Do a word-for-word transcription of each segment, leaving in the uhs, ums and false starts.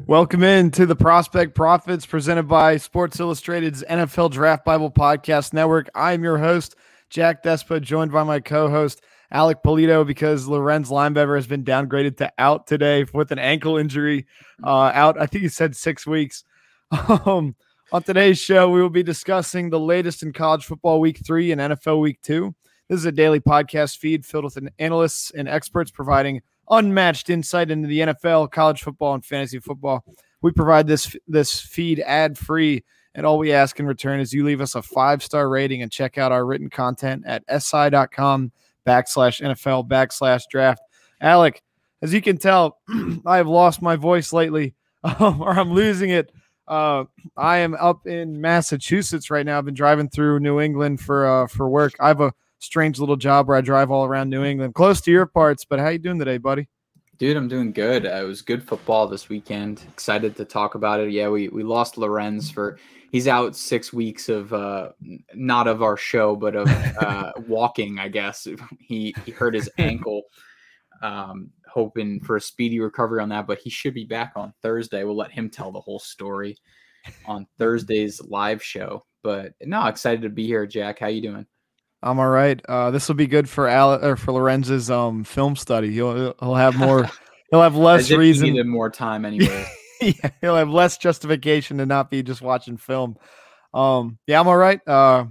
Welcome in to the Prospect Profits presented by Sports Illustrated's N F L Draft Bible Podcast Network. I'm your host, Jack Despa, joined by my co-host, Alec Polito, because Lorenz Linebever has been downgraded to out today with an ankle injury. Uh, out, I think he said six weeks. Um, on today's show, we will be discussing the latest in college football week three and N F L week two. This is a daily podcast feed filled with analysts and experts providing unmatched insight into the N F L, college football, and fantasy football. We provide this this feed ad-free, and all we ask in return is you leave us a five-star rating and check out our written content at si.com backslash NFL backslash draft. Alec, as you can tell, I have lost my voice lately, or I'm losing it. Uh, I am up in Massachusetts right now. I've been driving through New England for uh, for work. I have a strange little job where I drive all around New England, close to your parts. But how you doing today, buddy? Dude, I'm doing good. Uh, it was good football this weekend. Excited to talk about it. Yeah, we we lost Lorenz for he's out six weeks of uh, not of our show, but of uh, walking. I guess he he hurt his ankle. Um, hoping for a speedy recovery on that, but he should be back on Thursday. We'll let him tell the whole story on Thursday's live show. But no, excited to be here, Jack. How you doing? I'm all right. Uh, this will be good for Al or for Lorenz's um film study. He'll he'll have more. He'll have less As if reason. He needed more time anyway. Yeah, he'll have less justification to not be just watching film. Um, yeah, I'm all right. Uh,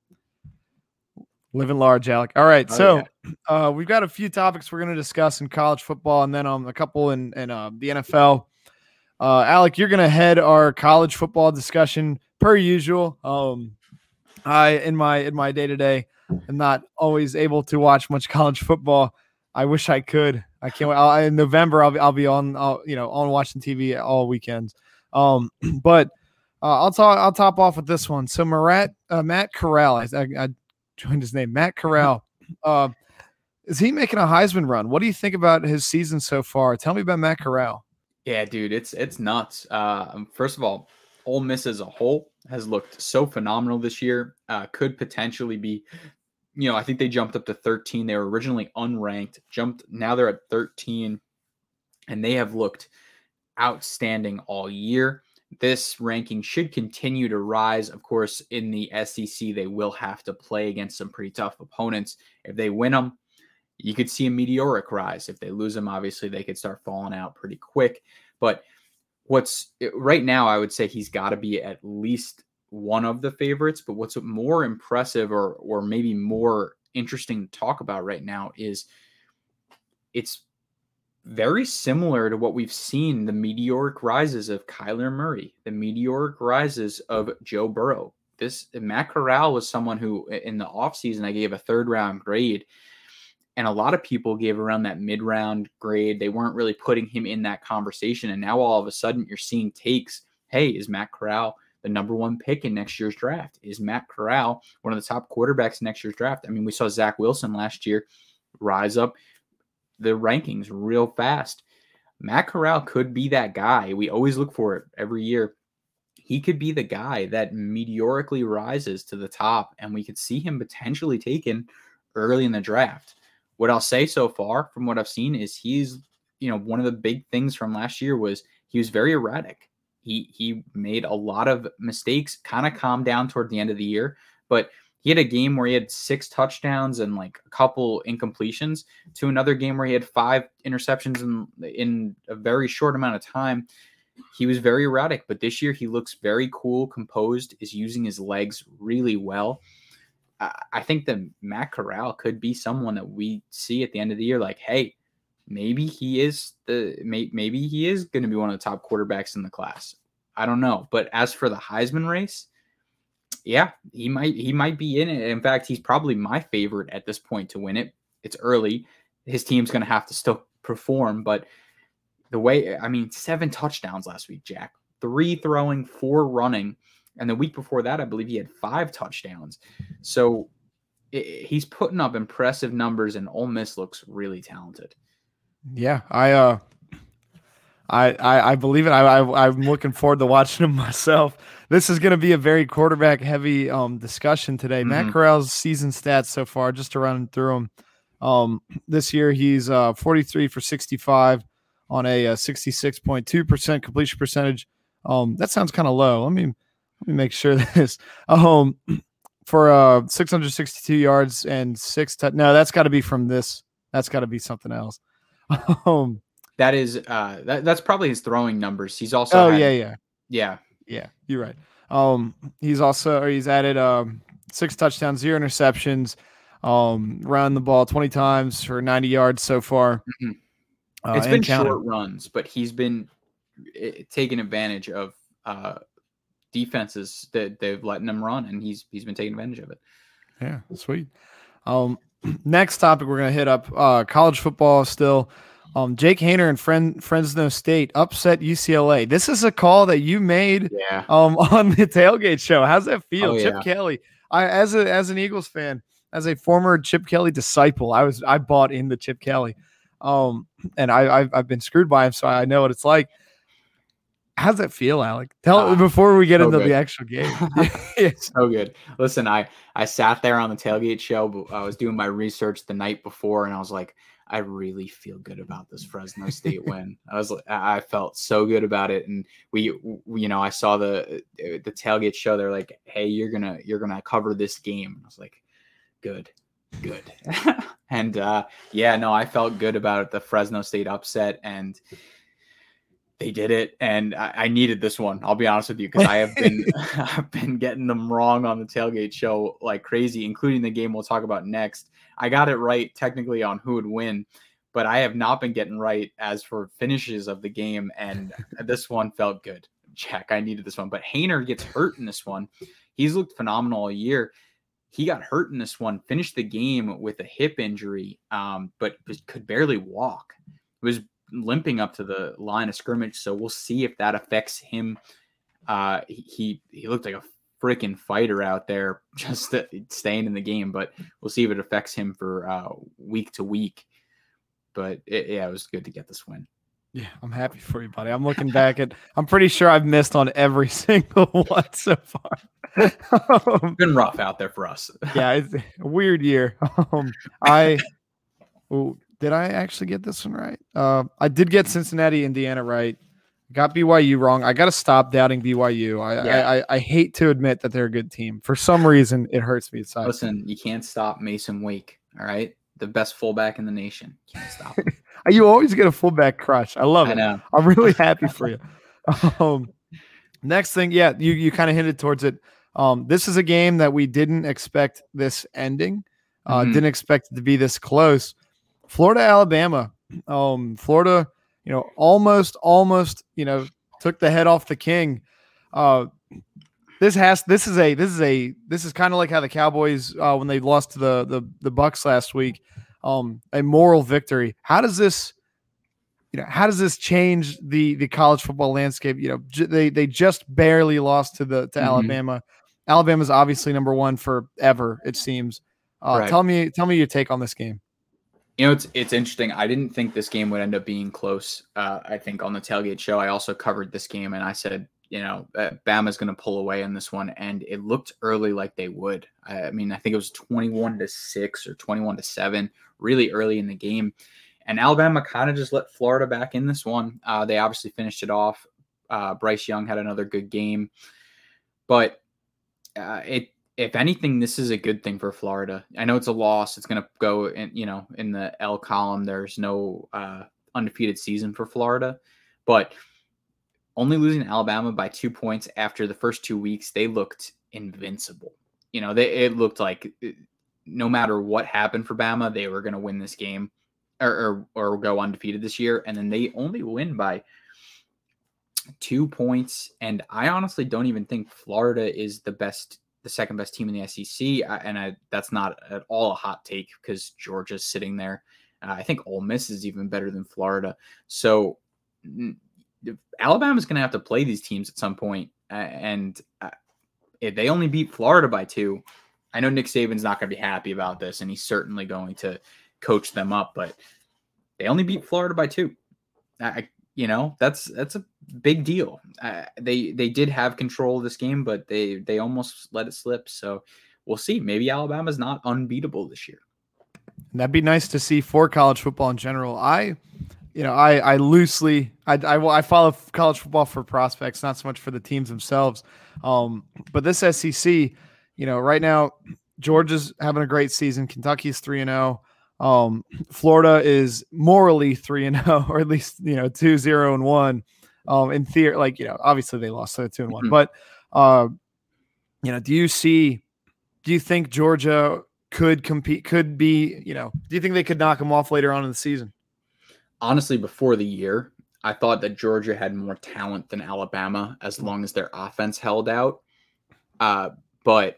living large, Alec. All right, Oh, so yeah. uh, we've got a few topics we're going to discuss in college football, and then um a couple in in uh, the N F L. Uh, Alec, you're going to head our college football discussion per usual. Um, I in my in my day to day. I'm not always able to watch much college football. I wish I could. I can't. I'll, in November, I'll be I'll be on. I'll, you know, on watching T V all weekends. Um, but uh, I'll talk. I'll top off with this one. So Marat, uh, Matt Corral. I, I, I joined his name. Matt Corral. Uh, is he making a Heisman run? What do you think about his season so far? Tell me about Matt Corral. Yeah, dude, it's it's nuts. Uh, first of all, Ole Miss as a whole has looked so phenomenal this year. Uh, could potentially be. You know, I think they jumped up to thirteen. They were originally unranked, jumped. Now they're at thirteen, and they have looked outstanding all year. This ranking should continue to rise. Of course, in the S E C, they will have to play against some pretty tough opponents. If they win them, you could see a meteoric rise. If they lose them, obviously, they could start falling out pretty quick. But what's right now, I would say he's got to be at least one of the favorites, but what's more impressive or or maybe more interesting to talk about right now is it's very similar to what we've seen, the meteoric rises of Kyler Murray, the meteoric rises of Joe Burrow. This Matt Corral was someone who in the offseason I gave a third round grade, and a lot of people gave around that mid-round grade. They weren't really putting him in that conversation, and now all of a sudden you're seeing takes. Hey, is Matt Corral the number one pick in next year's draft? Is Matt Corral one of the top quarterbacks in next year's draft? I mean, we saw Zach Wilson last year rise up the rankings real fast. Matt Corral could be that guy. We always look for it every year. He could be the guy that meteorically rises to the top, and we could see him potentially taken early in the draft. What I'll say so far from what I've seen is he's, you know, one of the big things from last year was he was very erratic. He he made a lot of mistakes, kind of calmed down toward the end of the year, but he had a game where he had six touchdowns and like a couple incompletions to another game where he had five interceptions in, in a very short amount of time. He was very erratic, but this year he looks very cool, composed, is using his legs really well. I, I think that Matt Corral could be someone that we see at the end of the year like, hey, Maybe he is the maybe he is going to be one of the top quarterbacks in the class. I don't know, but as for the Heisman race, yeah, he might he might be in it. In fact, he's probably my favorite at this point to win it. It's early. His team's going to have to still perform, but the way I mean, seven touchdowns last week, Jack. Three throwing, four running, and the week before that, I believe he had five touchdowns. So it, he's putting up impressive numbers, and Ole Miss looks really talented. Yeah, I uh, I I, I believe it. I, I I'm looking forward to watching him myself. This is going to be a very quarterback heavy um discussion today. Mm-hmm. Matt Corral's season stats so far, just to run through them. Um, this year he's uh forty-three for sixty-five, on a, a sixty-six point two percent completion percentage. Um, that sounds kind of low. Let me let me make sure this. Um, for uh six hundred sixty-two yards and six. T- no, that's got to be from this. That's got to be something else. um, that is uh that, that's probably his throwing numbers. He's also oh had, yeah yeah yeah yeah. You're right. Um, he's also or he's added um six touchdowns, zero interceptions. Um, run the ball twenty times for ninety yards so far. Mm-hmm. Uh, it's been counting. short runs, but he's been it, taking advantage of uh, defenses that they've letting him run, and he's he's been taking advantage of it. Yeah, sweet. Um, next topic we're gonna hit up uh, college football still. Um, Jake Haener and Fren- Fresno State upset U C L A. This is a call that you made yeah. um, on the tailgate show. How's that feel, oh, Chip yeah. Kelly? I as a as an Eagles fan, as a former Chip Kelly disciple, I was I bought into Chip Kelly. Um, and I, I've, I've been screwed by him, so I know what it's like. How's that feel, Alec? Tell uh, before we get so into good. the actual game. So good. Listen, I, I sat there on the tailgate show, but I was doing my research the night before, and I was like, I really feel good about this Fresno State win. I was, I felt so good about it, and we, we, you know, I saw the the tailgate show. They're like, hey, you're gonna you're gonna cover this game. I was like, good. Good. and uh yeah no I felt good about the Fresno State upset, and they did it, and I, I needed this one. I'll be honest with you, because I have been I've been getting them wrong on the tailgate show like crazy, including the game we'll talk about next. I got it right technically on who would win, but I have not been getting right as for finishes of the game, and this one felt good. Jack, I needed this one. But Haener gets hurt in this one. He's looked phenomenal all year. He got hurt in this one, finished the game with a hip injury, um, but could barely walk. He was limping up to the line of scrimmage, so we'll see if that affects him. Uh, he he looked like a freaking fighter out there, just staying in the game, but we'll see if it affects him for uh, week to week. But it, yeah, it was good to get this win. Yeah, I'm happy for you, buddy. I'm looking back at. I'm pretty sure I've missed on every single one so far. It's been rough out there for us. Yeah, it's a weird year. Um, I ooh, did I actually get this one right? Uh, I did get Cincinnati, Indiana right. Got B Y U wrong. I got to stop doubting B Y U. I, yeah. I, I I hate to admit that they're a good team. For some reason, it hurts me inside. Listen, you can't stop Mason Wake. All right, the best fullback in the nation. You can't stop him. You always get a fullback crush. I love it. I know. I'm really happy for you. Um, next thing, yeah, you you kind of hinted towards it. Um, this is a game that we didn't expect this ending. Uh, mm-hmm. Didn't expect it to be this close. Florida, Alabama. Um, Florida, you know, almost, almost, you know, took the head off the king. Uh, this has, this is a, this is a, this is kind of like how the Cowboys uh, when they lost to the the the Bucks last week. Um, a moral victory. How does this, you know, how does this change the the college football landscape? You know, j- they they just barely lost to the to mm-hmm. Alabama. Alabama's obviously number one forever, it seems. Uh, right. Tell me, tell me your take on this game. You know, it's it's interesting. I didn't think this game would end up being close. Uh, I think on the tailgate show, I also covered this game, and I said, you know, uh, Bama's going to pull away in this one, and it looked early like they would. I, I mean, I think it was twenty-one to six or twenty-one to seven, really early in the game, and Alabama kind of just let Florida back in this one. Uh, they obviously finished it off. Uh, Bryce Young had another good game, but uh, it. If anything, this is a good thing for Florida. I know it's a loss. It's going to go in, you know, in the L column. There's no uh, undefeated season for Florida, but only losing Alabama by two points after the first two weeks, they looked invincible. You know, they, it looked like no matter what happened for Bama, they were going to win this game or, or, or go undefeated this year. And then they only win by two points. And I honestly don't even think Florida is the best the second best team in the S E C, and I, that's not at all a hot take because Georgia's sitting there. Uh, I think Ole Miss is even better than Florida. So Alabama's going to have to play these teams at some point, uh, and uh, if they only beat Florida by two, I know Nick Saban's not going to be happy about this, and he's certainly going to coach them up, but they only beat Florida by two. I, You know, that's that's a big deal. Uh, they they did have control of this game, but they they almost let it slip. So we'll see. Maybe Alabama's not unbeatable this year. That'd be nice to see for college football in general. I you know, I, I loosely, I, I, I follow college football for prospects, not so much for the teams themselves. Um, but this S E C, you know, right now, Georgia's having a great season. Kentucky's three and zero. Um, Florida is morally three and zero, or at least you know two zero and one. Um, in theory, like you know, obviously they lost, so two and one. Mhm. But uh, you know, do you see? Do you think Georgia could compete? Could be? You know, do you think they could knock them off later on in the season? Honestly, before the year, I thought that Georgia had more talent than Alabama as long as their offense held out. Uh, but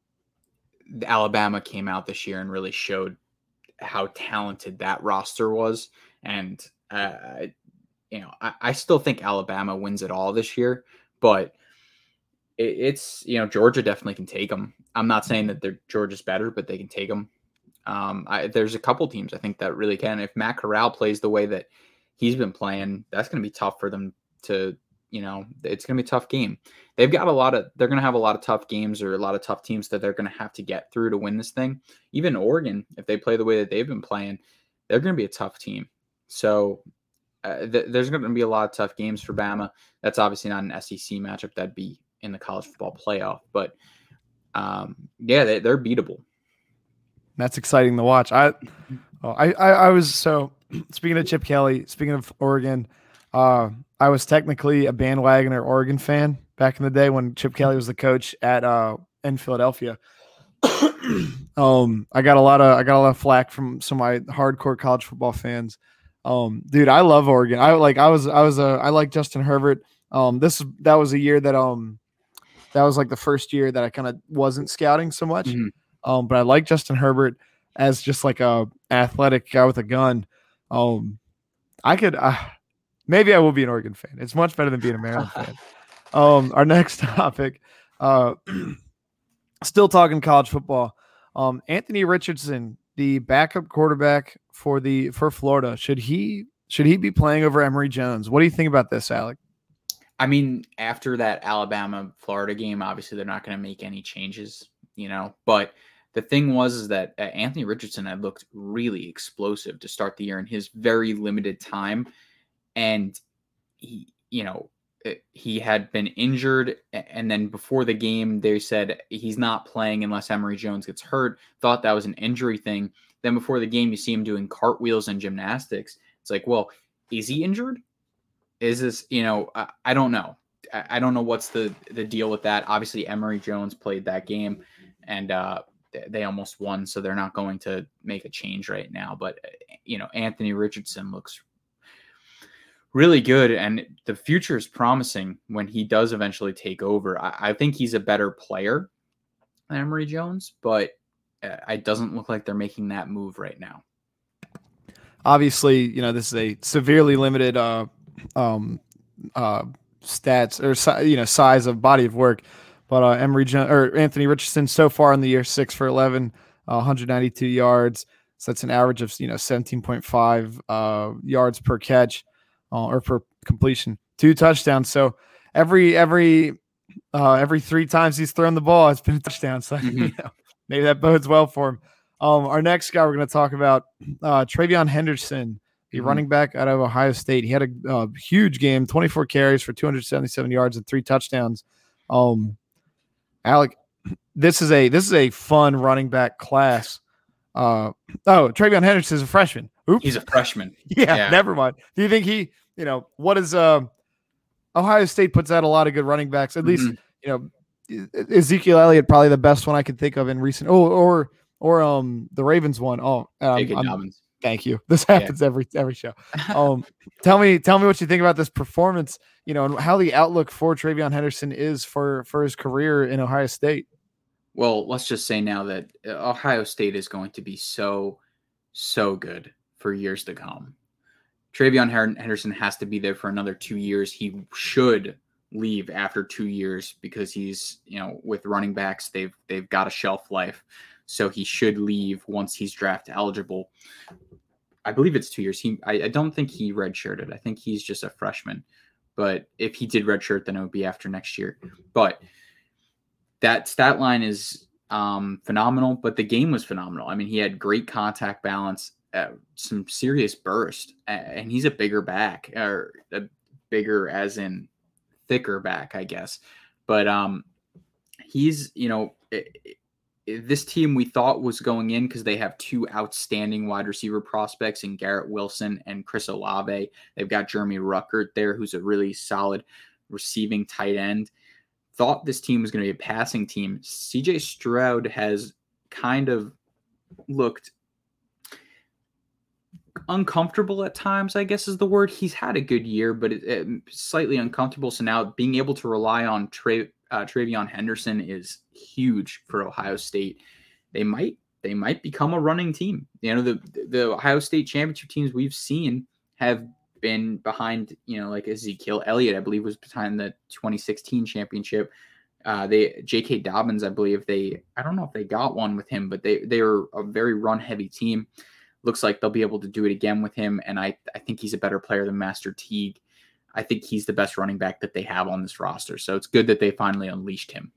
Alabama came out this year and really showed how talented that roster was. And, uh, you know, I, I still think Alabama wins it all this year, but it, it's, you know, Georgia definitely can take them. I'm not saying that they're Georgia's better, but they can take them. Um, I, there's a couple teams I think that really can. If Matt Corral plays the way that he's been playing, that's going to be tough for them to, you know, it's going to be a tough game. They've got a lot of, they're going to have a lot of tough games or a lot of tough teams that they're going to have to get through to win this thing. Even Oregon, if they play the way that they've been playing, they're going to be a tough team. So uh, th- there's going to be a lot of tough games for Bama. That's obviously not an S E C matchup. That'd be in the college football playoff, but um, yeah, they, they're beatable. That's exciting to watch. I, oh, I, I, I was so speaking of Chip Kelly, speaking of Oregon, uh, I was technically a bandwagoner Oregon fan back in the day when Chip Kelly was the coach at uh, in Philadelphia. um, I got a lot of I got a lot of flack from some of my hardcore college football fans. Um, dude, I love Oregon. I like I was I was a I like Justin Herbert. Um, this that was a year that um that was like the first year that I kind of wasn't scouting so much. Mm-hmm. Um, but I like Justin Herbert as just like a athletic guy with a gun. Um, I could uh, maybe I will be an Oregon fan. It's much better than being a Maryland fan. Um, our next topic, uh, still talking college football. Um, Anthony Richardson, the backup quarterback for the for Florida, should he should he be playing over Emory Jones? What do you think about this, Alec? I mean, after that Alabama Florida game, obviously they're not going to make any changes, you know, but the thing was is that uh, Anthony Richardson had looked really explosive to start the year in his very limited time. And he, you know, he had been injured. And then before the game, they said he's not playing unless Emory Jones gets hurt. Thought that was an injury thing. Then before the game, you see him doing cartwheels and gymnastics. It's like, well, is he injured? Is this, you know, I, I don't know. I, I don't know what's the, the deal with that. Obviously, Emory Jones played that game and uh, they almost won, so they're not going to make a change right now. But, you know, Anthony Richardson looks really good, and the future is promising when he does eventually take over. I, I think he's a better player than Emory Jones, but uh, it doesn't look like they're making that move right now. Obviously, you know, this is a severely limited uh, um, uh, stats or you know size of body of work, but uh, Emory Jones or Anthony Richardson so far in the year six for eleven, uh, one hundred ninety-two yards. So that's an average of you know seventeen point five uh, yards per catch uh, or per completion, two touchdowns. So every every uh, every three times he's thrown the ball, it's been a touchdown. So mm-hmm. you know, maybe that bodes well for him. Um, our next guy we're going to talk about, uh, TreVeyon Henderson, the mm-hmm. running back out of Ohio State. He had a uh, huge game, twenty-four carries for two hundred seventy-seven yards and three touchdowns. Um, Alec, this is a this is a fun running back class. Uh, oh, TreVeyon Henderson is a freshman. Oops. He's a freshman. yeah, yeah, never mind. Do you think he, you know, what is uh, Ohio State puts out a lot of good running backs. At mm-hmm. least, you know, Ezekiel Elliott probably the best one I could think of in recent. Oh, or or um the Ravens one. Oh, um, thank you. This happens yeah. every every show. Um, tell me tell me what you think about this performance. You know, and how the outlook for TreVeyon Henderson is for for his career in Ohio State. Well, let's just say now that Ohio State is going to be so, so good for years to come. TreVeyon Henderson has to be there for another two years. He should leave after two years because he's, you know, with running backs, they've they've got a shelf life. So he should leave once he's draft eligible. I believe it's two years. He, I, I don't think he redshirted. I think he's just a freshman. But if he did redshirt, then it would be after next year. But that stat line is um, phenomenal, but the game was phenomenal. I mean, he had great contact balance. uh, some serious burst, and he's a bigger back, or a bigger as in thicker back, I guess. But um, he's, you know, it, it, this team we thought was going in because they have two outstanding wide receiver prospects in Garrett Wilson and Chris Olave. They've got Jeremy Ruckert there, who's a really solid receiving tight end. Thought this team was going to be a passing team. C J Stroud has kind of looked uncomfortable at times, I guess is the word. He's had a good year, but it, it, slightly uncomfortable. So now being able to rely on Tra- uh, Travion Henderson is huge for Ohio State. They might they might become a running team. You know, the the Ohio State championship teams we've seen have been behind, you know, like Ezekiel Elliott, I believe, was behind the twenty sixteen championship. Uh, they J K. Dobbins, I believe they, I don't know if they got one with him, but they they were a very run heavy team. Looks like they'll be able to do it again with him, and I I think he's a better player than Master Teague. I think he's the best running back that they have on this roster, so it's good that they finally unleashed him.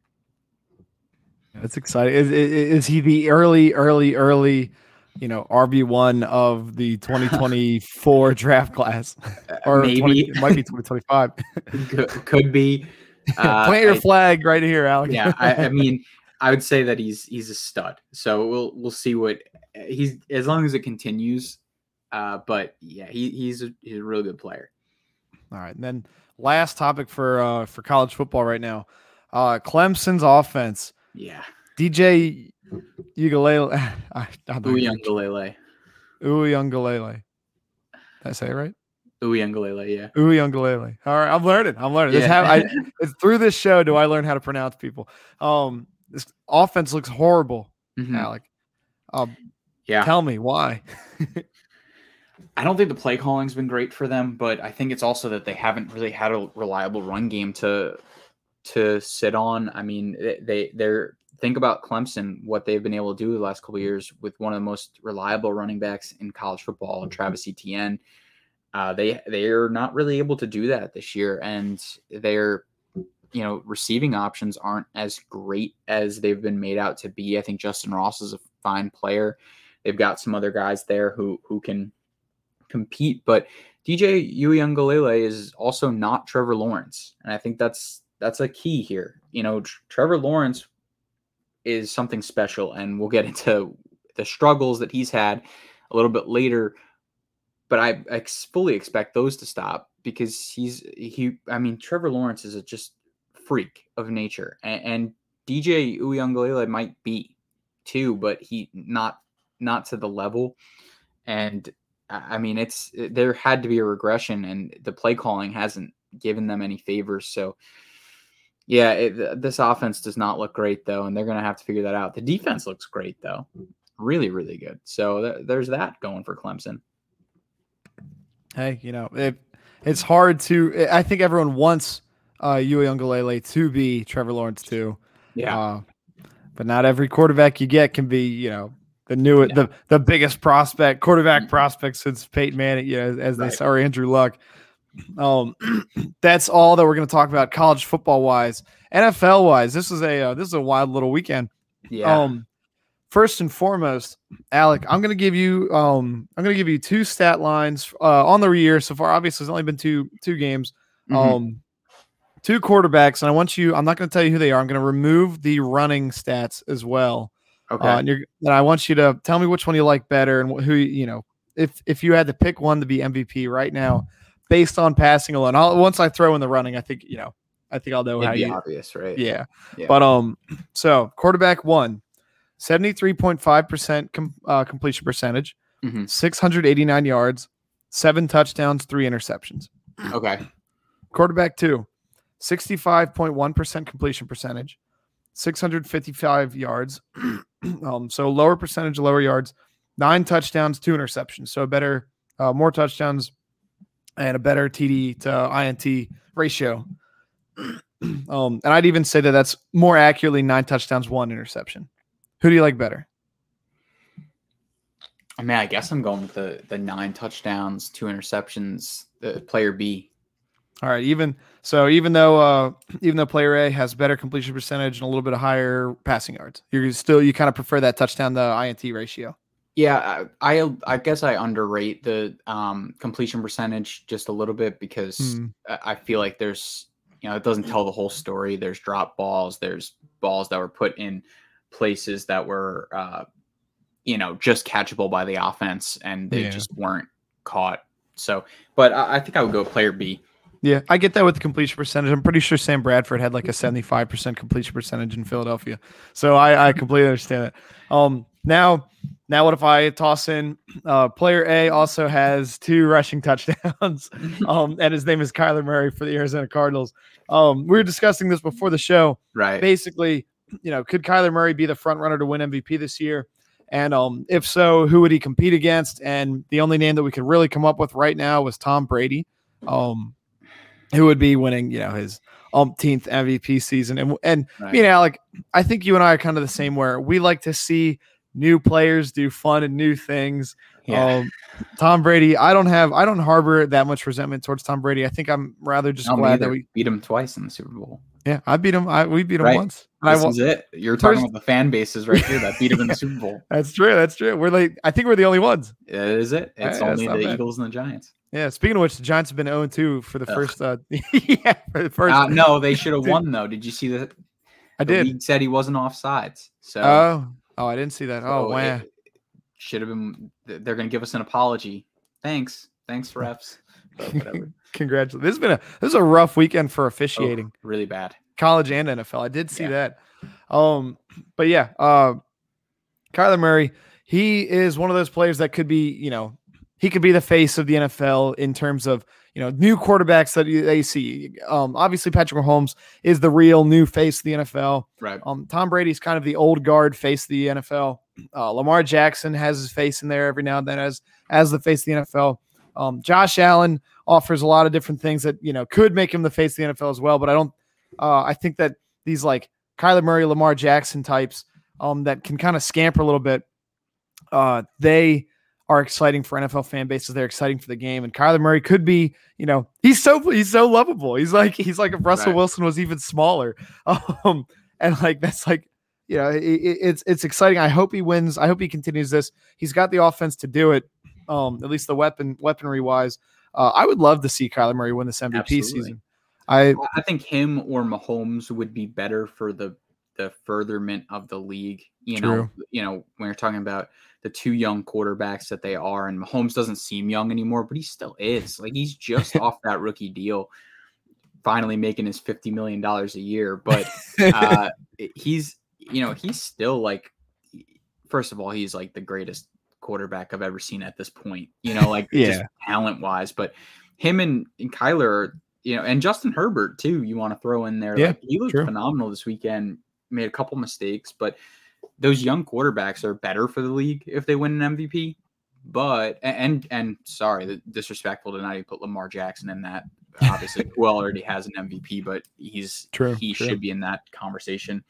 That's exciting. Is, is, is he the early, early, early, you know, R B one of the twenty twenty-four draft class? Or maybe twenty, it might be twenty twenty-five. could, could be. Uh, Plant your I, flag right here, Alex. Yeah, I, I mean, I would say that he's he's a stud. So we'll we'll see what he's as long as it continues. Uh, but yeah, he he's a, he's a really good player. All right, and then last topic for uh, for college football right now, uh, Clemson's offense. Yeah, D J Uiagalelei. Uiagalelei. Uiagalelei. Did I say it right? Uiagalelei, yeah. Uiagalelei. All right, I'm learning. I'm learning. This Yeah. how I it's through this show do I learn how to pronounce people. Um, this offense looks horrible, Mm-hmm. Alec. Um, yeah. Tell me why. I don't think the play calling's been great for them, but I think it's also that they haven't really had a reliable run game to to sit on. I mean, they they're think about Clemson, what they've been able to do the last couple of years with one of the most reliable running backs in college football, Travis Etienne. Uh, they they are not really able to do that this year, and their you know receiving options aren't as great as they've been made out to be. I think Justin Ross is a fine player. They've got some other guys there who who can compete, but D J Uiagalelei is also not Trevor Lawrence, and I think that's that's a key here. You know, Tr- Trevor Lawrence is something special, and we'll get into the struggles that he's had a little bit later. But I ex- fully expect those to stop because he's he. I mean, Trevor Lawrence is a just freak of nature, and, and D J Uiagalelei might be too, but he not not to the level. And I mean, it's there had to be a regression, and the play calling hasn't given them any favors. So, yeah, it, this offense does not look great though, and they're going to have to figure that out. The defense looks great though, really, really good. So th- there's that going for Clemson. Hey, you know, it, it's hard to. I think everyone wants uh, Uiagalelei to be Trevor Lawrence too. Yeah, uh, but not every quarterback you get can be, you know, the new, yeah. the the biggest prospect, quarterback prospect since Peyton Manning, you know, as they right. say, or Andrew Luck. Um, that's all that we're going to talk about college football wise. N F L wise, this is a uh, this is a wild little weekend. Yeah. Um, First and foremost, Alec, I'm going to give you um, I'm going to give you two stat lines uh, on the year so far. Obviously, it's only been two two games, mm-hmm. um, two quarterbacks, and I want you. I'm not going to tell you who they are. I'm going to remove the running stats as well. Okay. Uh, and, you're, and I want you to tell me which one you like better and who you know. If if you had to pick one to be M V P right now, based on passing alone, I'll, once I throw in the running, I think you know. I think I'll know It'd how be you. Obvious, right? Yeah. yeah. But um, so quarterback one. seventy-three point five percent com- uh, completion percentage, mm-hmm. six hundred eighty-nine yards, seven touchdowns, three interceptions. Okay. Quarterback two, sixty-five point one percent completion percentage, six hundred fifty-five yards. um, so lower percentage, lower yards, nine touchdowns, two interceptions. So a better, uh, more touchdowns and a better T D to I N T ratio. um, and I'd even say that that's more accurately nine touchdowns, one interception. Who do you like better? I mean, I guess I'm going with the the nine touchdowns, two interceptions, the player B. All right, even so, even though uh, even though player A has better completion percentage and a little bit of higher passing yards, you're still you kind of prefer that touchdown to I N T ratio. Yeah, I, I I guess I underrate the um, completion percentage just a little bit because Hmm. I I feel like there's, you know, it doesn't tell the whole story. There's drop balls, there's balls that were put in places that were, uh, you know, just catchable by the offense and they Yeah. just weren't caught. So, but I, I think I would go player B. Yeah, I get that with the completion percentage. I'm pretty sure Sam Bradford had like a seventy-five percent completion percentage in Philadelphia. So I, I completely understand it. Um, now, now what if I toss in uh, player A also has two rushing touchdowns, um, and his name is Kyler Murray for the Arizona Cardinals. Um, we were discussing this before the show. Right. Basically, you know, could Kyler Murray be the front runner to win M V P this year? And um, if so, who would he compete against? And the only name that we could really come up with right now was Tom Brady. Um, who would be winning, you know, his umpteenth M V P season. And and Right. me and Alec, I think you and I are kind of the same where we like to see new players do fun and new things. Yeah. Um, Tom Brady, I don't have, I don't harbor that much resentment towards Tom Brady. I think I'm rather just No, me glad either. that we beat him twice in the Super Bowl. Yeah, I beat him. I we beat him Right. once. And This I, is it. You're talking First- about the fan bases right here that beat him in the Super Bowl. That's true. That's true. We're like, I think we're the only ones. It is it. It's Hey, that's only not the bad. Eagles and the Giants. Yeah. Speaking of which, the Giants have been oh and two for the Ugh. first. Uh, yeah, for the first. Uh, no, they should have Dude. won though. Did you see that? I The did. league said he wasn't offsides. So Oh, oh, I didn't see that. Oh, so wow. it should have been. They're going to give us an apology. Thanks. Thanks, refs. But whatever. Congratulations. This has been a this is a rough weekend for Oh, officiating, really bad. college and N F L. I did see Yeah. that. Um, but yeah, uh, Kyler Murray, he is one of those players that could be, you know, he could be the face of the N F L in terms of, you know, new quarterbacks that you, they see. Um, obviously, Patrick Mahomes is the real new face of the N F L. Right. Um, Tom Brady's kind of the old guard face of the N F L. Uh, Lamar Jackson has his face in there every now and then as as the face of the N F L. Um, Josh Allen offers a lot of different things that, you know, could make him the face of the N F L as well. But I don't. Uh, I think that these like Kyler Murray, Lamar Jackson types um, that can kind of scamper a little bit. Uh, they are exciting for N F L fan bases. They're exciting for the game. And Kyler Murray could be, you know, he's so he's so lovable. He's like he's like if Russell Right. Wilson was even smaller. Um, and like that's like, you know, it, it- it's it's exciting. I hope he wins. I hope he continues this. He's got the offense to do it. Um, at least the weapon weaponry wise. Uh, I would love to see Kyler Murray win this M V P Absolutely. season. I I think him or Mahomes would be better for the the furtherment of the league. You know, True. you know, when you're talking about the two young quarterbacks that they are, and Mahomes doesn't seem young anymore, but he still is. Like he's just off that rookie deal, finally making his fifty million dollars a year. But uh, he's, you know, he's still like, first of all, he's like the greatest quarterback I've ever seen at this point. You know, like just Yeah. talent wise. But him and, and Kyler are, you know, and Justin Herbert too, you want to throw in there. Yeah, Like he looked true. phenomenal this weekend, made a couple mistakes, but those young quarterbacks are better for the league if they win an M V P. But and and, and sorry, the disrespectful to not even put Lamar Jackson in that. Obviously, well already has an M V P, but he's True, he true. should be in that conversation.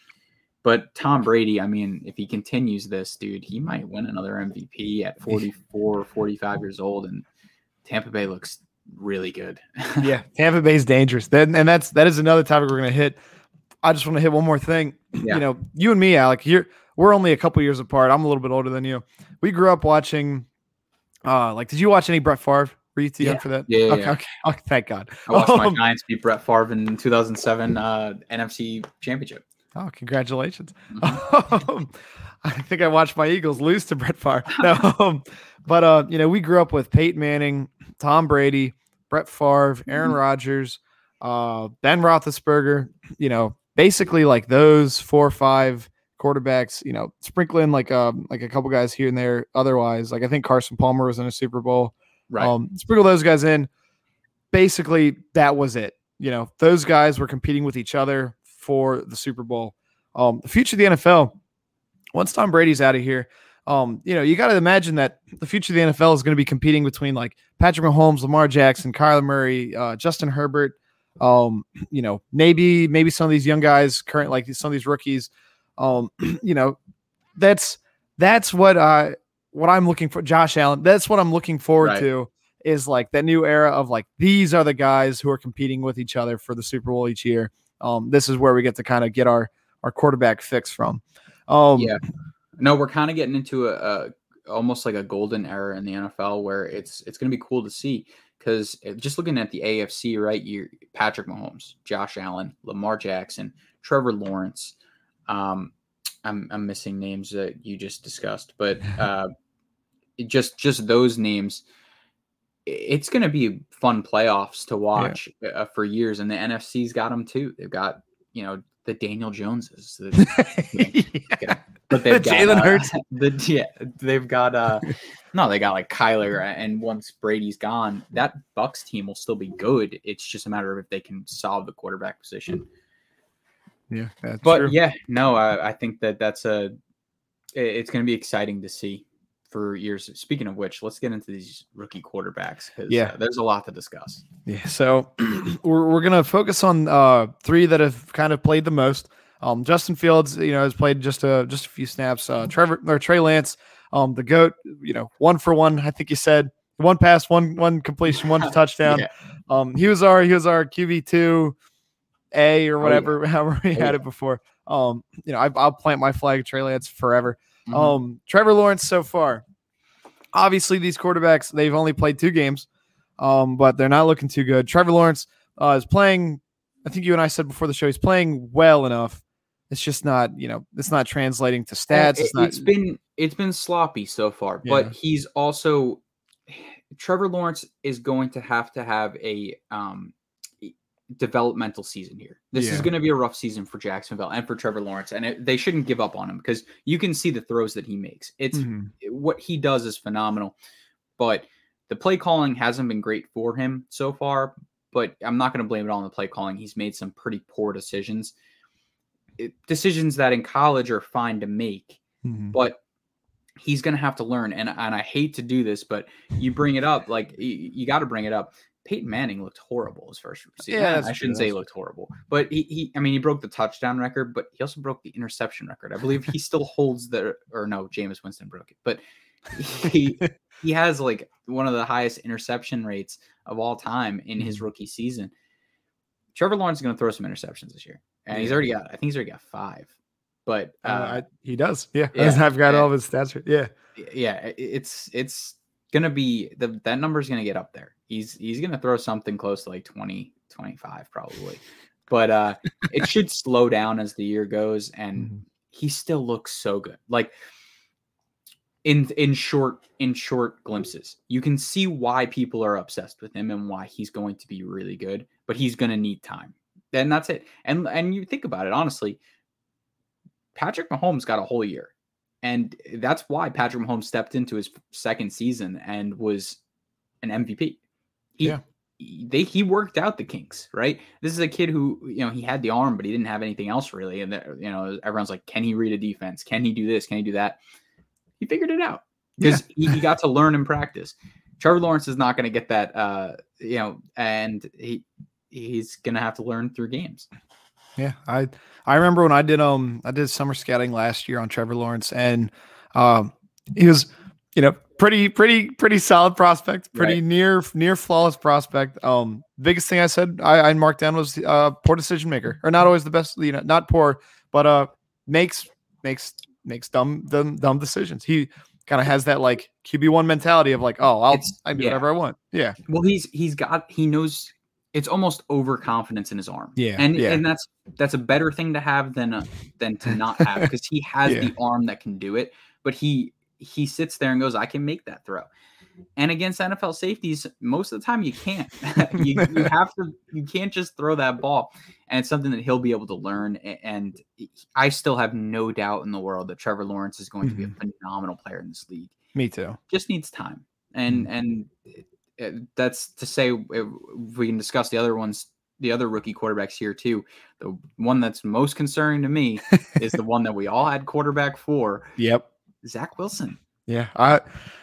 But Tom Brady, I mean, if he continues this, dude, he might win another M V P at forty-four or forty-five years old, and Tampa Bay looks really good. yeah, Tampa Bay's dangerous. Then and that's that is another topic we're gonna hit. I just want to hit one more thing. Yeah. You know, you and me, Alec, you're we're only a couple years apart. I'm a little bit older than you. We grew up watching. Uh, like, did you watch any Brett Favre? Were you too young Yeah. for that? Yeah, yeah, Okay. yeah. Okay. Okay. Thank God. I watched my Um, Giants beat Brett Favre in two thousand seven uh, N F C Championship. Oh, congratulations. Mhm. Um, I think I watched my Eagles lose to Brett Favre. No, um, but, uh, you know, we grew up with Peyton Manning, Tom Brady, Brett Favre, Aaron Mhm. Rodgers, uh, Ben Roethlisberger, you know, basically like those four or five quarterbacks, you know, sprinkle in like, um, like a couple guys here and there. Otherwise, like I think Carson Palmer was in a Super Bowl. Right. Um, sprinkle those guys in. Basically, that was it. You know, those guys were competing with each other for the Super Bowl. Um, the future of the N F L, once Tom Brady's out of here, um, you know, you got to imagine that the future of the N F L is going to be competing between like Patrick Mahomes, Lamar Jackson, Kyler Murray, uh, Justin Herbert. Um, you know, maybe maybe some of these young guys, current like some of these rookies. Um, you know, that's that's what I what I'm looking for. Josh Allen. That's what I'm looking forward Right. to. Is like that new era of like these are the guys who are competing with each other for the Super Bowl each year. Um, this is where we get to kind of get our our quarterback fix from. Um, Yeah. No, we're kind of getting into a, a almost like a golden era in the N F L where it's it's going to be cool to see because just looking at the A F C, right? You Patrick Mahomes, Josh Allen, Lamar Jackson, Trevor Lawrence. Um, I'm I'm missing names that you just discussed, but uh, just just those names. It's going to be fun playoffs to watch yeah. uh, for years, and the N F C's got them too. They've got you know the Daniel Joneses, the, yeah. but they've the got Jalen uh, Hurts. The yeah, they've got uh no, they got like Kyler, and once Brady's gone, that Bucs team will still be good. It's just a matter of if they can solve the quarterback position. Yeah, that's but true. yeah, no, I, I think that that's a it's going to be exciting to see. For years. Speaking of which, let's get into these rookie quarterbacks because yeah. uh, there's a lot to discuss. Yeah, so we're we're gonna focus on uh, three that have kind of played the most. Um, Justin Fields, you know, has played just a just a few snaps. Uh, Trevor or Trey Lance, um, the GOAT, you know, one for one. I think you said one pass, one one completion, one touchdown. yeah. Um, he was our he was our Q B two A or whatever, oh, yeah. however we oh, had yeah. it before. Um, you know, I, I'll plant my flag, Trey Lance forever. Mm-hmm. Um, Trevor Lawrence so far. Obviously, these quarterbacks, they've only played two games, um, but they're not looking too good. Trevor Lawrence uh, is playing, I think you and I said before the show, he's playing well enough. It's just not, you know, it's not translating to stats. It, it's not. It's been it's been sloppy so far, yeah. but he's also Trevor Lawrence is going to have to have a um, developmental season here. This yeah. is going to be a rough season for Jacksonville and for Trevor Lawrence, and it, they shouldn't give up on him because you can see the throws that he makes. It's mm-hmm. what he does is phenomenal, but the play calling hasn't been great for him so far. But I'm not going to blame it all on the play calling. He's made some pretty poor decisions, it, decisions that in college are fine to make, mm-hmm. but he's going to have to learn. And and I hate to do this, but you bring it up, like you, you got to bring it up. Peyton Manning looked horrible his first season. Yeah, I shouldn't true. say he looked horrible, but he, he, I mean, he broke the touchdown record, but he also broke the interception record. I believe he still holds the, or no, Jameis Winston broke it, but he, he has like one of the highest interception rates of all time in his rookie season. Trevor Lawrence is going to throw some interceptions this year, and he's already got, I think he's already got five, but uh, uh, I, he does. Yeah. yeah I've got yeah. all of his stats. Yeah. Yeah. It's, it's, gonna be the that number is gonna get up there. He's he's gonna throw something close to like twenty, twenty-five probably, but uh, it should slow down as the year goes, and mm-hmm. he still looks so good. Like in in short in short glimpses, you can see why people are obsessed with him and why he's going to be really good. But he's gonna need time, and that's it. And and you think about it honestly, Patrick Mahomes got a whole year. And that's why Patrick Mahomes stepped into his second season and was an M V P. He, yeah. they, he worked out the kinks, right? This is a kid who, you know, he had the arm, but he didn't have anything else really. And, you know, everyone's like, can he read a defense? Can he do this? Can he do that? He figured it out because yeah. he, he got to learn and practice. Trevor Lawrence is not going to get that, uh, you know, and he he's going to have to learn through games. Yeah, I I remember when I did um I did summer scouting last year on Trevor Lawrence, and um he was, you know, pretty pretty pretty solid prospect, pretty right. near near flawless prospect. Um, biggest thing I said I, I marked down was uh poor decision maker, or not always the best, you know, not poor, but uh makes makes makes dumb dumb dumb decisions. He kind of has that like Q B one mentality of like, oh, I'll it's, I do yeah. whatever I want. Yeah. Well, he's he's got he knows. It's almost overconfidence in his arm. Yeah. And yeah. and that's that's a better thing to have than a, than to not have, because he has yeah. the arm that can do it. But he he sits there and goes, I can make that throw. And against N F L safeties, most of the time you can't. you, you have to you can't just throw that ball. And it's something that he'll be able to learn. And I still have no doubt in the world that Trevor Lawrence is going mm-hmm. to be a phenomenal player in this league. Me too. Just needs time. And mm-hmm. and that's to say, if we can discuss the other ones, the other rookie quarterbacks here too. The one that's most concerning to me is the one that we all had quarterback for. Yep. Zach Wilson. Yeah. I,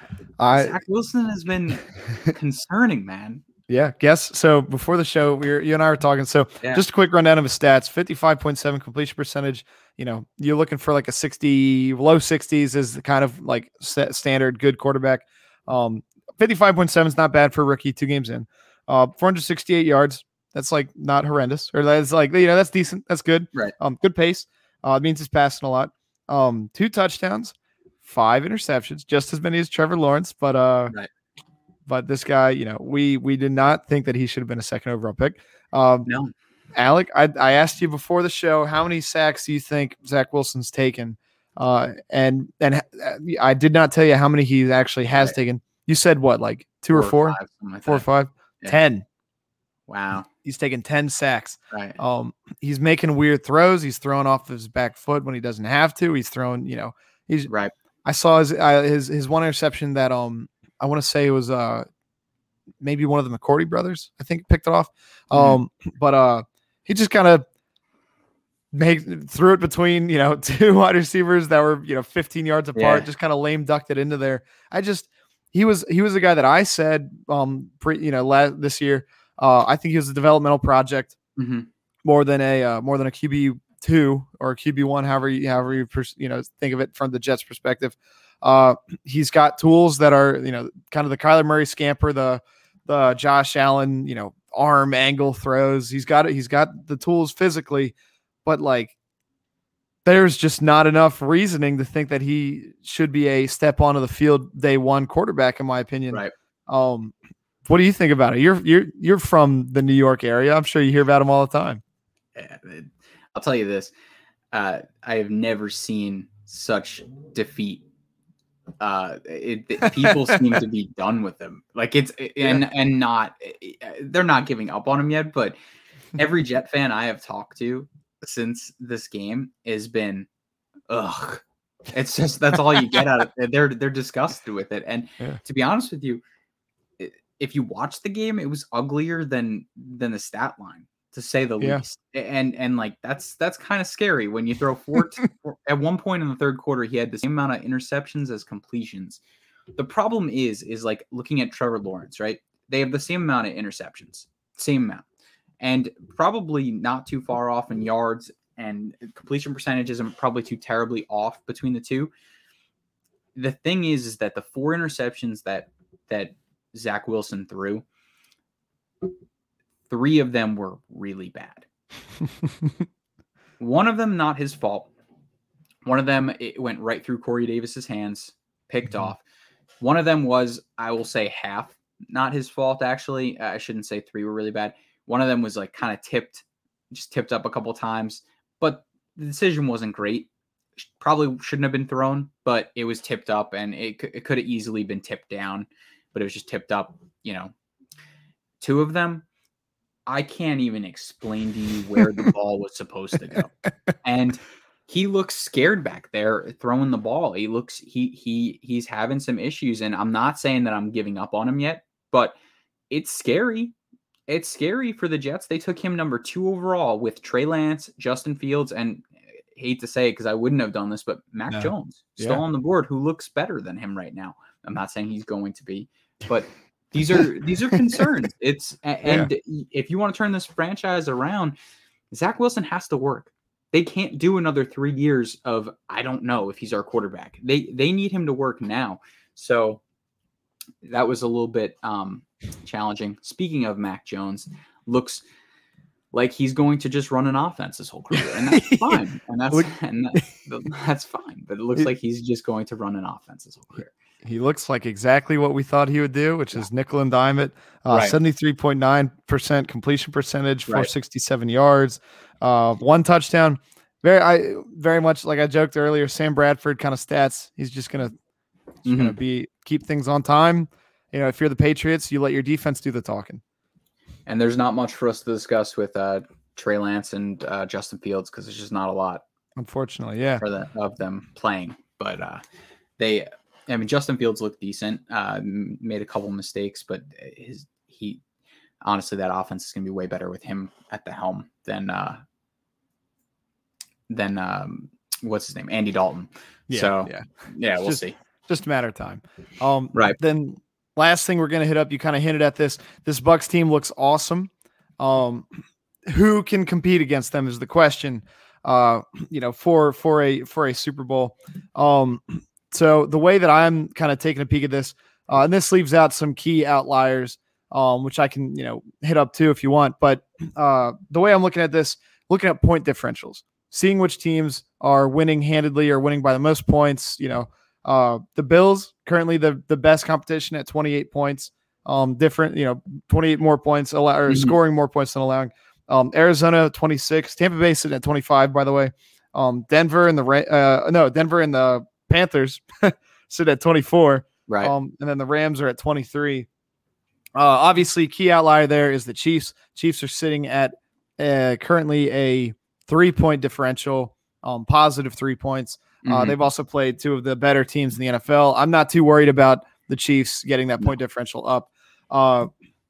I, Zach Wilson has been concerning, man. Yeah. Guess. So before the show, we were, you and I were talking. So yeah. just a quick rundown of his stats: fifty-five point seven completion percentage. You know, you're looking for like a sixty, low sixties is the kind of like set standard good quarterback. Um, fifty-five point seven is not bad for a rookie, two games in. Uh, four hundred sixty-eight yards. That's like not horrendous, or that's like, you know, that's decent. That's good. Right. Um, good pace. Uh, it means he's passing a lot. Um, two touchdowns, five interceptions, just as many as Trevor Lawrence. But uh, right. but this guy, you know, we we did not think that he should have been a second overall pick. Um, no, Alec, I, I asked you before the show, how many sacks do you think Zach Wilson's taken? Uh, and and I did not tell you how many he actually has right. taken. You said what, like two four or four, or five, like four that. or five, yeah. ten. Wow, he's taken ten sacks. Right. Um, he's making weird throws. He's throwing off his back foot when he doesn't have to. He's throwing, you know, he's right. I saw his uh, his his one interception that um I want to say it was uh maybe one of the McCourty brothers, I think, picked it off. Um, mm-hmm. but uh. He just kind of made threw it between, you know, two wide receivers that were, you know, fifteen yards apart, yeah. just kind of lame ducked it into there. I just, he was, he was a guy that I said, um, pre, you know, last, this year, uh, I think he was a developmental project mm-hmm. more than a, uh, more than a Q B two or a Q B one, however you, however you, pers- you know, think of it from the Jets perspective. Uh, he's got tools that are, you know, kind of the Kyler Murray scamper, the, the Josh Allen, you know, arm angle throws. He's got it. He's got the tools physically, but like there's just not enough reasoning to think that he should be a step onto the field day one quarterback, in my opinion. Right. Um, what do you think about it? You're, you're, you're from the New York area. I'm sure you hear about him all the time. Yeah, I'll tell you this. Uh, I have never seen such defeat. Uh, it, it, people seem to be done with him. Like it's and yeah. and not they're not giving up on him yet. But every Jet fan I have talked to since this game has been, ugh. It's just that's all you get out of it. They're they're disgusted with it. And yeah. to be honest with you, if you watch the game, it was uglier than than the stat line, to say the yeah. least. And and like that's that's kind of scary when you throw four t- at one point in the third quarter, he had the same amount of interceptions as completions. The problem is is like looking at Trevor Lawrence, right? They have the same amount of interceptions, same amount, and probably not too far off in yards, and completion percentage isn't probably too terribly off between the two. The thing is, is that the four interceptions that that Zach Wilson threw, three of them were really bad. One of them, not his fault. One of them, it went right through Corey Davis's hands, picked mm-hmm. off. One of them was, I will say, half not his fault, actually. Uh, I shouldn't say three were really bad. One of them was like kind of tipped, just tipped up a couple times, but the decision wasn't great. Probably shouldn't have been thrown, but it was tipped up, and it, it could have easily been tipped down, but it was just tipped up, you know. Two of them, I can't even explain to you where the ball was supposed to go. And he looks scared back there throwing the ball. He looks, he, he, he's having some issues, and I'm not saying that I'm giving up on him yet, but it's scary. It's scary for the Jets. They took him number two overall with Trey Lance, Justin Fields, and hate to say it because I wouldn't have done this, but Mac no. Jones still yeah. on the board, who looks better than him right now. I'm not saying he's going to be, but these are these are concerns. It's and yeah. if you want to turn this franchise around, Zach Wilson has to work. They can't do another three years of I don't know if he's our quarterback. They they need him to work now. So that was a little bit um, challenging. Speaking of Mac Jones, looks like he's going to just run an offense his whole career, and that's fine. And that's and that, that's fine. But it looks like he's just going to run an offense his whole career. He looks like exactly what we thought he would do, which yeah. is nickel and dime it. Uh, right. seventy-three point nine percent completion percentage, four hundred sixty-seven right. yards, uh, one touchdown. Very, I very much like I joked earlier. Sam Bradford kind of stats. He's just gonna, just mm-hmm. gonna be keep things on time. You know, if you're the Patriots, you let your defense do the talking. And there's not much for us to discuss with uh, Trey Lance and uh, Justin Fields because there's just not a lot. Unfortunately, yeah, for the of them playing. But uh, they. I mean, Justin Fields looked decent, uh, made a couple mistakes, but his he honestly, that offense is going to be way better with him at the helm than uh, than um, what's his name, Andy Dalton. Yeah, so yeah, yeah, it's we'll just, see. Just a matter of time. Um, right. Then last thing we're going to hit up, you kind of hinted at this. This Bucs team looks awesome. Um, who can compete against them is the question. Uh, you know, for for a for a Super Bowl. Um, So the way that I'm kind of taking a peek at this, uh, and this leaves out some key outliers, um, which I can, you know, hit up too if you want. But uh, the way I'm looking at this, looking at point differentials, seeing which teams are winning handedly or winning by the most points, you know, Uh, the Bills currently the the best competition at twenty-eight points. Um, different, you know, twenty-eight more points allow or mm-hmm. scoring more points than allowing. Um, Arizona twenty-six, Tampa Bay sitting at twenty-five. By the way, um, Denver and the uh no Denver and the Panthers sit at twenty-four. Right. Um, and then the Rams are at twenty-three. Uh, obviously, key outlier there is the Chiefs. Chiefs are sitting at uh, currently a three-point differential, um, positive three points. Uh, mm-hmm. They've also played two of the better teams in the N F L. I'm not too worried about the Chiefs getting that point no. differential up. Uh,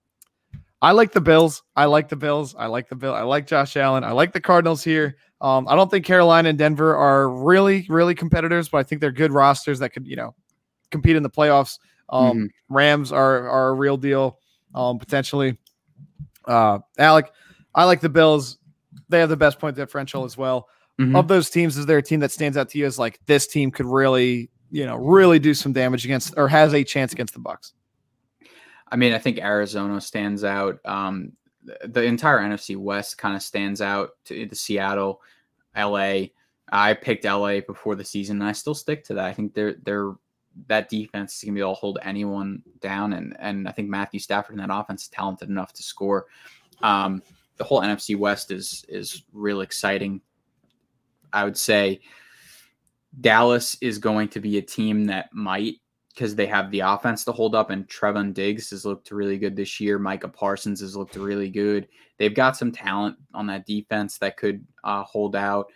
I like the Bills. I like the Bills. I like the Bill. I like Josh Allen. I like the Cardinals here. Um, I don't think Carolina and Denver are really, really competitors, but I think they're good rosters that could, you know, compete in the playoffs. Um, mm-hmm. Rams are are a real deal, um, potentially. Uh, Alec, I like the Bills. They have the best point differential as well. Mm-hmm. Of those teams, is there a team that stands out to you as like this team could really, you know, really do some damage against or has a chance against the Bucs? I mean, I think Arizona stands out. Um, the, the entire N F C West kind of stands out to the Seattle, L A. I picked L A before the season, and I still stick to that. I think they're they're that defense is going to be able to hold anyone down. And, and I think Matthew Stafford in that offense is talented enough to score. Um, the whole N F C West is, is real exciting. I would say Dallas is going to be a team that might, because they have the offense to hold up, and Trevon Diggs has looked really good this year. Micah Parsons has looked really good. They've got some talent on that defense that could uh, hold out.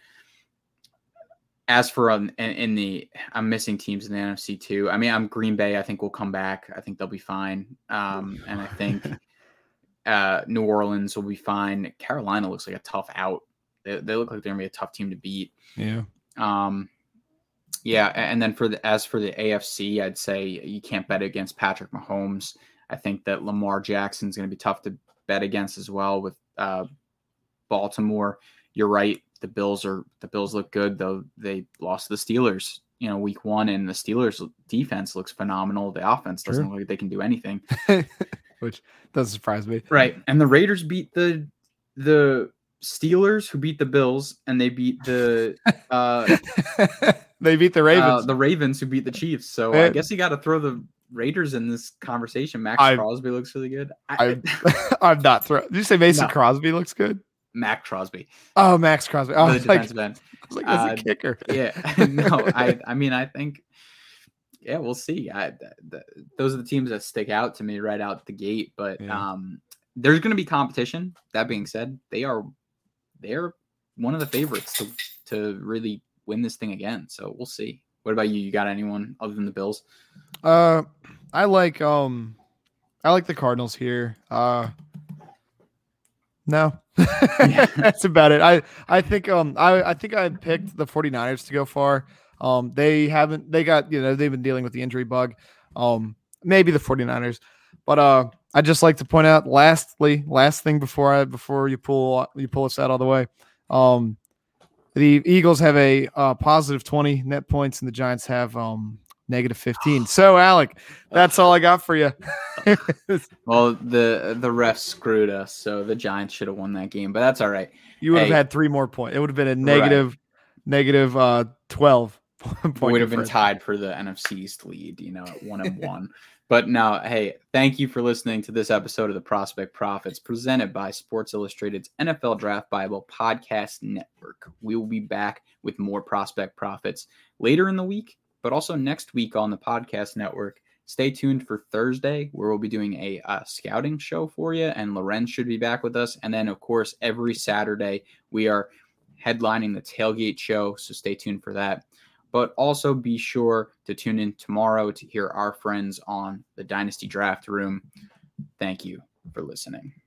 As for um, in, in the, I'm missing teams in the N F C too. I mean, I'm Green Bay. I think will come back. I think they'll be fine. Um, and I think uh, New Orleans will be fine. Carolina looks like a tough out. They, they look like they're gonna be a tough team to beat. Yeah. Um, yeah. And then for the as for the A F C, I'd say you can't bet against Patrick Mahomes. I think that Lamar Jackson's gonna be tough to bet against as well with uh, Baltimore. You're right. The Bills are the Bills look good, though they lost to the Steelers, you know, week one, and the Steelers defense looks phenomenal. The offense doesn't True. look like they can do anything, which doesn't surprise me. Right. And the Raiders beat the the Steelers, who beat the Bills, and they beat the uh, they beat the Ravens, uh, the Ravens, who beat the Chiefs. So Man. I guess you got to throw the Raiders in this conversation. Max I, Crosby looks really good. I, I'm not throwing. Did you say Mason no. Crosby looks good? Mac Crosby. Oh, Max Crosby. Oh, I was like, I was like, that's uh, a kicker. Yeah. No, I I mean, I think, yeah, we'll see. I, the, the, those are the teams that stick out to me right out the gate. But yeah. um, there's going to be competition. That being said, they are they're one of the favorites to, to really win this thing again. So we'll see. What about you? You got anyone other than the Bills? Uh, I like um, I like the Cardinals here. Uh, no. Yeah. That's about it. I, I think um I, I think I picked the 49ers to go far. Um they haven't they got you know they've been dealing with the injury bug. Um maybe the 49ers. But uh I just like to point out lastly, last thing before I before you pull you pull us out all the way. Um the Eagles have a uh, positive twenty net points and the Giants have um negative fifteen. So, Alec, that's all I got for you. Well, the the refs screwed us, so the Giants should have won that game, but that's all right. You would hey, have had three more points. It would have been a negative, right. negative uh, twelve. Point would have been tied for the N F C East lead, you know, at one and one. But now, hey, thank you for listening to this episode of the Prospect Profits presented by Sports Illustrated's N F L Draft Bible Podcast Network. We will be back with more Prospect Profits later in the week, but also next week on the podcast network. Stay tuned for Thursday, where we'll be doing a uh, scouting show for you, and Lorenz should be back with us. And then, of course, every Saturday, we are headlining the Tailgate Show, so stay tuned for that. But also be sure to tune in tomorrow to hear our friends on the Dynasty Draft Room. Thank you for listening.